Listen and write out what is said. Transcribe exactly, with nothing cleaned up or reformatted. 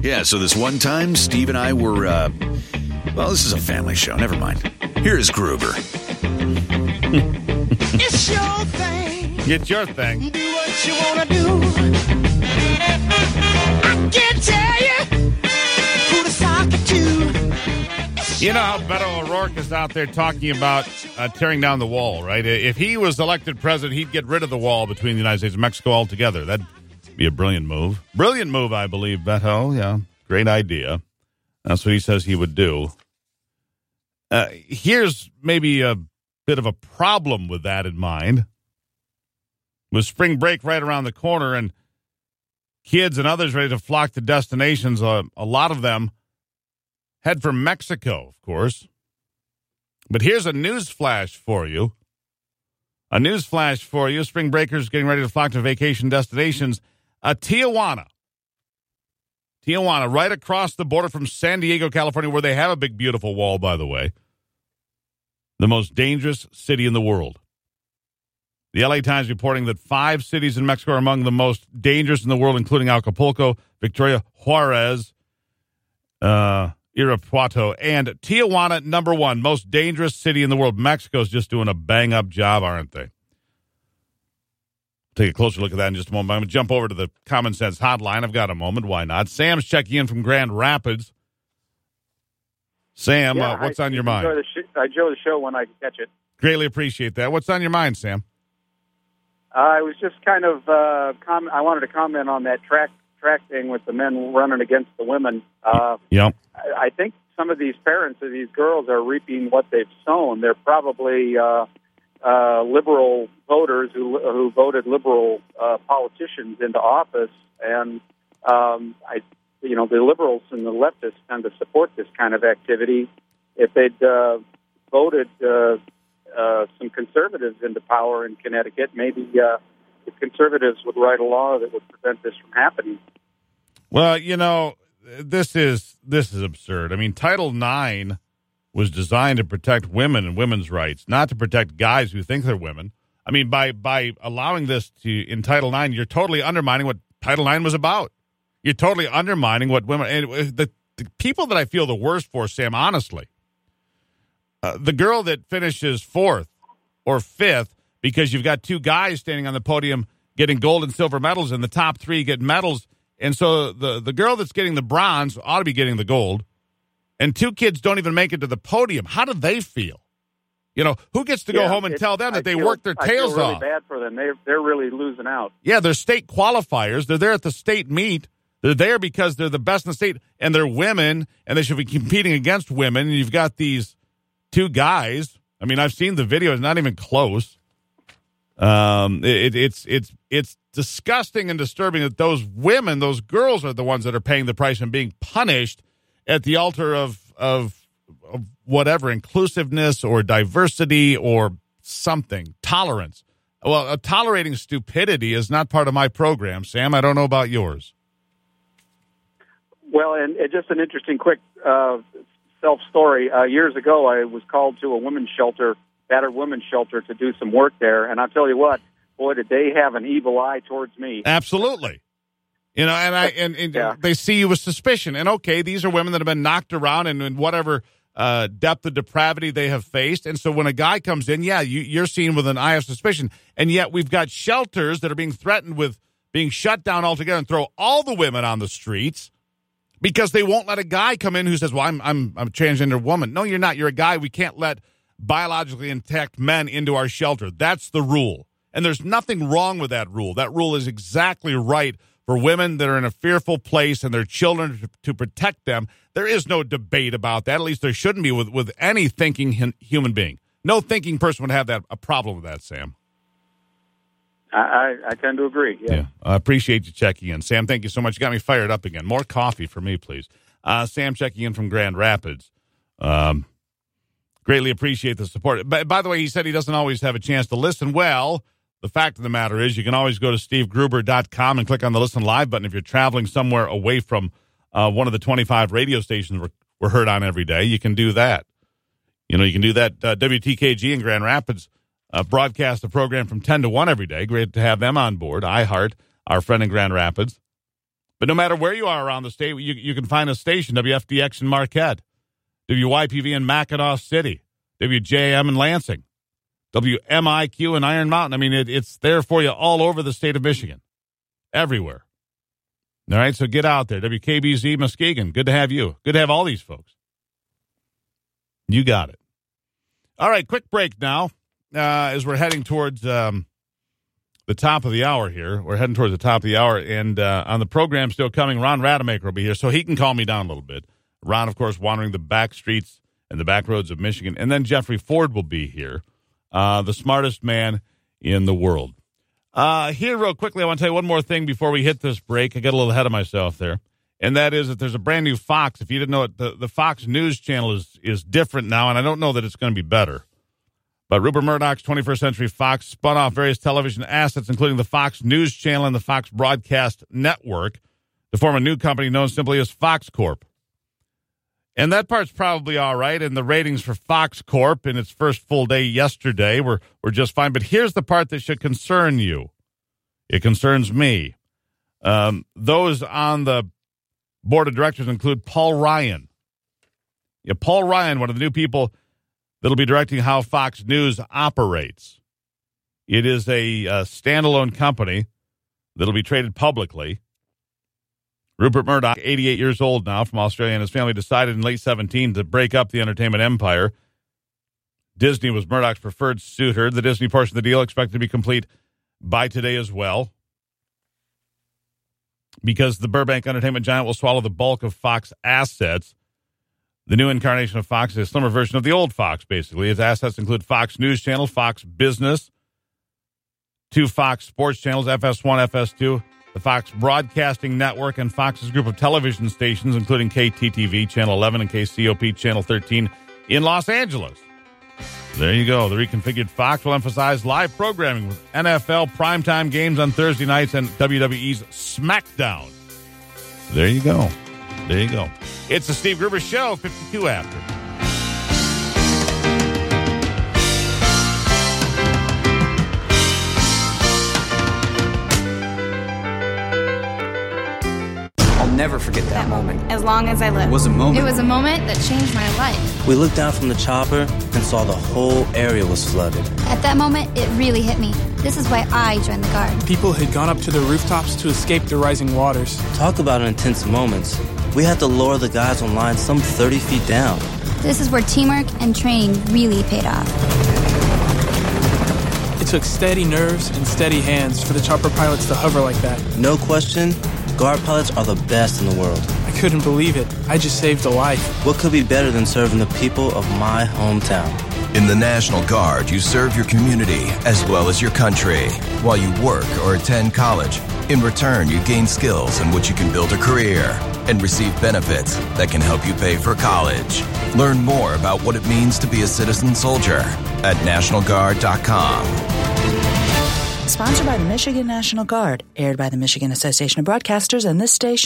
Yeah, so this one time, Steve and I were, uh, well, this is a family show. Never mind. Here is Gruber. It's your thing. It's your thing. Do what you want to do. I can't tell you who to sock it to. You know how Beto O'Rourke is out there talking about uh, tearing down the wall, right? If he was elected president, he'd get rid of the wall between the United States and Mexico altogether. That'd be a brilliant move. Brilliant move, I believe, Beto. Yeah, great idea. That's what he says he would do. Uh, here's maybe a bit of a problem with that in mind. With spring break right around the corner and kids and others ready to flock to destinations, uh, a lot of them head for Mexico, of course. But here's a news flash for you. A news flash for you. Spring breakers getting ready to flock to vacation destinations. Uh, Tijuana. Tijuana, right across the border from San Diego, California, where they have a big, beautiful wall, by the way. The most dangerous city in the world. The L A Times reporting that five cities in Mexico are among the most dangerous in the world, including Acapulco, Victoria, Juarez, uh, Irapuato, and Tijuana, number one, most dangerous city in the world. Mexico's just doing a bang-up job, aren't they? Take a closer look at that in just a moment. I'm going to jump over to the Common Sense Hotline. I've got a moment. Why not? Sam's checking in from Grand Rapids. Sam, yeah, uh, what's I, on your I mind? Enjoy the sh- I enjoy the show when I catch it. Greatly appreciate that. What's on your mind, Sam? Uh, I was just kind of uh, com- I wanted to comment on that track track thing with the men running against the women. Uh, yep. I, I think some of these parents of these girls are reaping what they've sown. They're probably uh, uh, liberal voters who who voted liberal uh, politicians into office, and um, I, you know, the liberals and the leftists tend to support this kind of activity. If they'd uh, voted uh, uh, some conservatives into power in Connecticut, maybe uh, the conservatives would write a law that would prevent this from happening. Well, you know, this is this is absurd. I mean, Title nine was designed to protect women and women's rights, not to protect guys who think they're women. I mean, by by allowing this to in Title nine, you're totally undermining what Title nine was about. You're totally undermining what women and the, the people that I feel the worst for, Sam, honestly. Uh, the girl that finishes fourth or fifth because you've got two guys standing on the podium getting gold and silver medals, and the top three get medals. And so the, the girl that's getting the bronze ought to be getting the gold. And two kids don't even make it to the podium. How do they feel? You know, who gets to go yeah, home and it, tell them that I they feel, worked their tails I feel really off? bad for them. They're, they're really losing out. Yeah, they're state qualifiers. They're there at the state meet. They're there because they're the best in the state, and they're women, and they should be competing against women. And you've got these two guys. I mean, I've seen the video. It's not even close. Um, it, it's it's it's disgusting and disturbing that those women, those girls, are the ones that are paying the price and being punished at the altar of of, of whatever inclusiveness or diversity or something, tolerance. Well, uh, tolerating stupidity is not part of my program, Sam. I don't know about yours. Well, and, and just an interesting quick uh, self-story. Uh, years ago, I was called to a women's shelter, battered women's shelter, to do some work there. And I'll tell you what, boy, did they have an evil eye towards me. Absolutely. You know, and I and, and yeah. they see you with suspicion. And, okay, these are women that have been knocked around in, in whatever uh, depth of depravity they have faced. And so when a guy comes in, yeah, you, you're seen with an eye of suspicion. And yet we've got shelters that are being threatened with being shut down altogether and throw all the women on the streets because they won't let a guy come in who says, well, I'm, I'm, I'm a transgender woman. No, you're not. You're a guy. We can't let biologically intact men into our shelter. That's the rule. And there's nothing wrong with that rule. That rule is exactly right for women that are in a fearful place and their children to, to protect them. There is no debate about that. At least there shouldn't be with, with any thinking hin- human being. No thinking person would have that a problem with that, Sam. I, I tend to agree. Yeah. yeah. I appreciate you checking in. Sam, thank you so much. You got me fired up again. More coffee for me, please. Uh, Sam checking in from Grand Rapids. Um, greatly appreciate the support. By, by the way, he said he doesn't always have a chance to listen. Well, the fact of the matter is you can always go to steve gruber dot com and click on the Listen Live button. If you're traveling somewhere away from uh, one of the twenty-five radio stations we're, we're heard on every day, you can do that. You know, you can do that. Uh, W T K G in Grand Rapids uh, broadcast the program from ten to one every day. Great to have them on board. iHeart, our friend in Grand Rapids. But no matter where you are around the state, you, you can find a station, W F D X in Marquette, W Y P V in Mackinac City, W J M in Lansing, W M I Q in Iron Mountain. I mean, it, it's there for you all over the state of Michigan, everywhere. All right, so get out there. W K B Z Muskegon, good to have you. Good to have all these folks. You got it. All right, quick break now uh, as we're heading towards um, the top of the hour here. We're heading towards the top of the hour, and uh, on the program still coming, Ron Rademacher will be here, so he can calm me down a little bit. Ron, of course, wandering the back streets and the back roads of Michigan. And then Jeffrey Ford will be here, uh, the smartest man in the world. Uh, here, real quickly, I want to tell you one more thing before we hit this break. I got a little ahead of myself there. And that is that there's a brand new Fox. If you didn't know it, the, the Fox News channel is, is different now, and I don't know that it's going to be better. But Rupert Murdoch's twenty-first Century Fox spun off various television assets, including the Fox News channel and the Fox Broadcast Network, to form a new company known simply as Fox Corp. And that part's probably all right, and the ratings for Fox Corp in its first full day yesterday were, were just fine. But here's the part that should concern you. It concerns me. Um, those on the board of directors include Paul Ryan. Yeah, Paul Ryan, one of the new people that'll be directing how Fox News operates. It is a, a standalone company that'll be traded publicly. Rupert Murdoch, eighty-eight years old now, from Australia, and his family decided in late seventeen to break up the entertainment empire. Disney was Murdoch's preferred suitor. The Disney portion of the deal expected to be complete by today as well, because the Burbank entertainment giant will swallow the bulk of Fox assets. The new incarnation of Fox is a slimmer version of the old Fox, basically. Its assets include Fox News Channel, Fox Business, two Fox Sports channels, F S one, F S two, the Fox Broadcasting Network, and Fox's group of television stations, including K T T V, Channel eleven, and K C O P, Channel thirteen in Los Angeles. There you go. The reconfigured Fox will emphasize live programming with N F L primetime games on Thursday nights and W W E's SmackDown. There you go. There you go. It's the Steve Gruber Show, fifty-two after. Never forget that, that moment. As long as I live. It was a moment. It was a moment that changed my life. We looked down from the chopper and saw the whole area was flooded. At that moment, it really hit me. This is why I joined the Guard. People had gone up to the rooftops to escape the rising waters. Talk about intense moments. We had to lower the guys on line some thirty feet down. This is where teamwork and training really paid off. It took steady nerves and steady hands for the chopper pilots to hover like that. No question. Guard pilots are the best in the world. I couldn't believe it. I just saved a life. What could be better than serving the people of my hometown? In the National Guard, you serve your community as well as your country while you work or attend college. In return, you gain skills in which you can build a career and receive benefits that can help you pay for college. Learn more about what it means to be a citizen soldier at national guard dot com. Sponsored by the Michigan National Guard, aired by the Michigan Association of Broadcasters and this station.